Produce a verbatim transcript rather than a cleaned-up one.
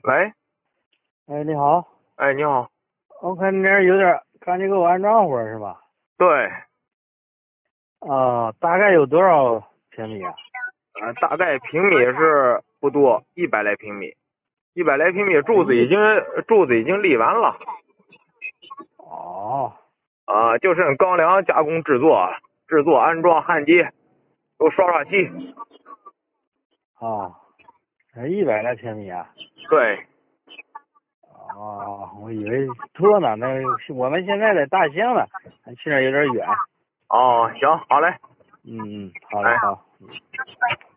喂， 哎，你好， 哎，你好。 我看你这儿有点，赶紧给我安装会儿是吧？ 对， 啊，大概有多少平米啊？ 呃，大概平米是不多，一百来平米，一百来平米， 哎一柱子已经柱子已经立完了， 哦， 啊、就剩钢梁加工制作、制作安装焊接，都刷刷漆。 啊，才一百来平米啊？ 对， 哦，我以为多呢，那我们现在在大兴呢，去那儿有点远。 哦，行，好嘞， 嗯嗯，好嘞， 哎。 好。